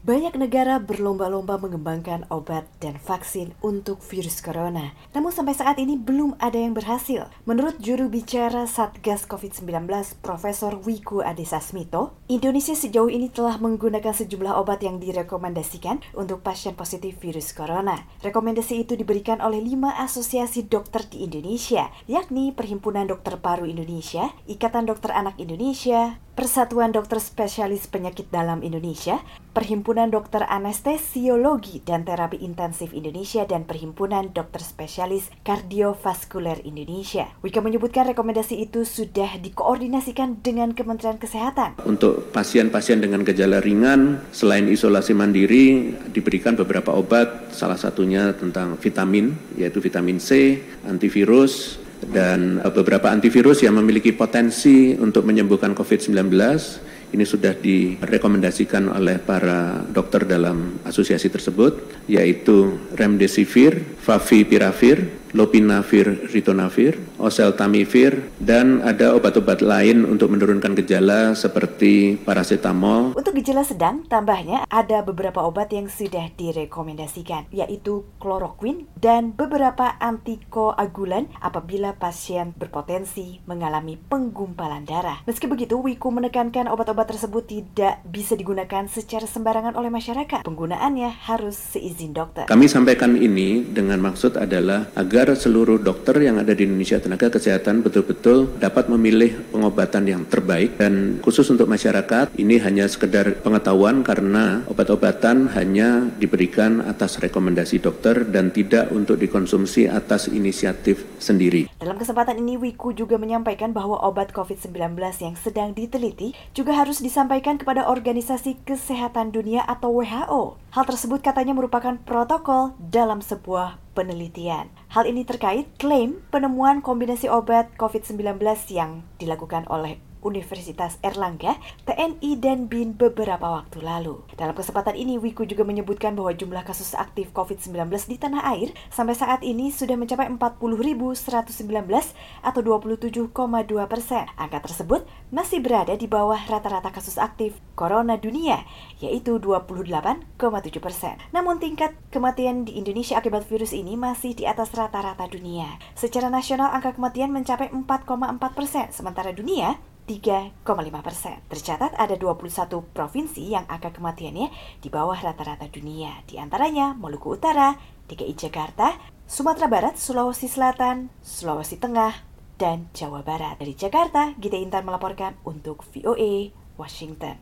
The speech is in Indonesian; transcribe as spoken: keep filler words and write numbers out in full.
Banyak negara berlomba-lomba mengembangkan obat dan vaksin untuk virus corona. Namun sampai saat ini belum ada yang berhasil. Menurut juru bicara Satgas covid sembilan belas, Profesor Wiku Adhisa Smito, Indonesia sejauh ini telah menggunakan sejumlah obat yang direkomendasikan untuk pasien positif virus corona. Rekomendasi itu diberikan oleh lima asosiasi dokter di Indonesia, yakni Perhimpunan Dokter Paru Indonesia, Ikatan Dokter Anak Indonesia, Persatuan Dokter Spesialis Penyakit Dalam Indonesia, Perhimpunan Dokter Anestesiologi dan Terapi Intensif Indonesia, dan Perhimpunan Dokter Spesialis Kardiovaskuler Indonesia. Wika menyebutkan rekomendasi itu sudah dikoordinasikan dengan Kementerian Kesehatan. Untuk pasien-pasien dengan gejala ringan, selain isolasi mandiri, diberikan beberapa obat, salah satunya tentang vitamin, yaitu vitamin C, antivirus, dan beberapa antivirus yang memiliki potensi untuk menyembuhkan covid sembilan belas. Ini sudah direkomendasikan oleh para dokter dalam asosiasi tersebut, yaitu remdesivir, favipiravir, lopinavir, ritonavir, oseltamivir, dan ada obat-obat lain untuk menurunkan gejala seperti paracetamol. Untuk gejala sedang, tambahnya ada beberapa obat yang sudah direkomendasikan, yaitu kloroquine dan beberapa antikoagulan apabila pasien berpotensi mengalami penggumpalan darah. Meski begitu, Wiku menekankan obat-obat tersebut tidak bisa digunakan secara sembarangan oleh masyarakat. Penggunaannya harus seizin dokter. Kami sampaikan ini dengan maksud adalah agar seluruh dokter yang ada di Indonesia, tenaga kesehatan, betul-betul dapat memilih pengobatan yang terbaik. Dan khusus untuk masyarakat, ini hanya sekedar pengetahuan karena obat-obatan hanya diberikan atas rekomendasi dokter dan tidak untuk dikonsumsi atas inisiatif sendiri. Dalam kesempatan ini, Wiku juga menyampaikan bahwa obat covid sembilan belas yang sedang diteliti juga harus disampaikan kepada Organisasi Kesehatan Dunia atau W H O. Hal tersebut katanya merupakan protokol dalam sebuah penelitian. Hal ini terkait klaim penemuan kombinasi obat covid sembilan belas yang dilakukan oleh Universitas Erlangga, T N I, dan B I N beberapa waktu lalu. Dalam kesempatan ini, Wiku juga menyebutkan bahwa jumlah kasus aktif covid sembilan belas di tanah air sampai saat ini sudah mencapai empat puluh ribu seratus sembilan belas atau dua puluh tujuh koma dua persen. Angka tersebut masih berada di bawah rata-rata kasus aktif corona dunia, yaitu dua puluh delapan koma tujuh persen. Namun tingkat kematian di Indonesia akibat virus ini masih di atas rata-rata dunia. Secara nasional, angka kematian mencapai empat koma empat persen, sementara dunia tiga koma lima persen. Tercatat ada dua puluh satu provinsi yang angka kematiannya di bawah rata-rata dunia. Di antaranya Maluku Utara, D K I Jakarta, Sumatera Barat, Sulawesi Selatan, Sulawesi Tengah, dan Jawa Barat. Dari Jakarta, Gita Intan melaporkan untuk V O A Washington.